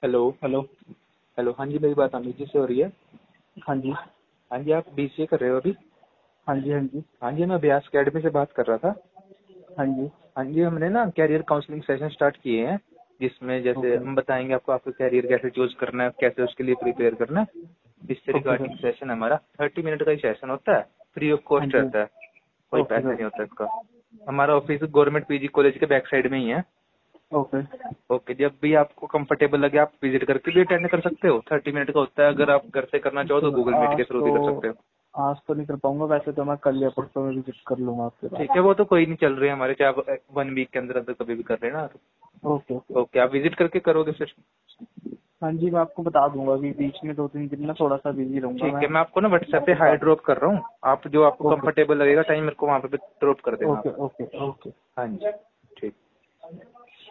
Hello. Hello. Hello, हाँ जी, मेरी बात अमित जी से हो रही है। हाँ जी। हाँ जी, आप बीसीए कर रहे हो अभी? हाँ जी। हाँ जी। हाँ जी, मैं अभ्यास अकेडमी से बात कर रहा था। हाँ जी। हाँ जी, हमने ना कैरियर काउंसलिंग सेशन स्टार्ट किए हैं, जिसमें जैसे ओके। हम बताएंगे आपको आपका कैरियर कैसे चूज करना है, कैसे उसके लिए प्रिपेयर करना है। इससे ओके रिगार्डिंग सर। सेशन हमारा 30 मिनट का ही सेशन होता है, फ्री ऑफ हाँ कॉस्ट जी। रहता है, कोई ओके पैसे सर। नहीं होता इसका। हमारा ऑफिस गवर्नमेंट पीजी कॉलेज के बैक साइड में ही है। ओके। ओके, जब भी आपको कंफर्टेबल लगे आप विजिट करके भी अटेंड कर सकते हो। 30 मिनट का होता है, अगर आप घर से करना चाहो तो सर गूगल मीट के थ्रू भी कर सकते हो। आज तो नहीं कर पाऊंगा, वैसे तो मैं कल या परसों में विजिट कर लूंगा आपके ठीक पास। है, वो तो कोई नहीं चल रही है हमारे, चाहे आप 1 वीक के अंदर अंदर कभी भी कर लेना। Okay okay. ओके, आप विजिट करके करोगे फिर? हाँ जी, मैं आपको बता दूंगा कि बीच में 2-3 दिन ना थोड़ा सा बिजी रहूंगा ठीक मैं। है, मैं आपको ना व्हाट्सएप पे आपको बता हाई दूंगा। ड्रॉप कर रहा हूँ, आप जो आपको ओके कंफर्टेबल लगेगा टाइम मेरे को वहाँ पे ड्रॉप कर देना आप। Okay okay okay. हाँ जी।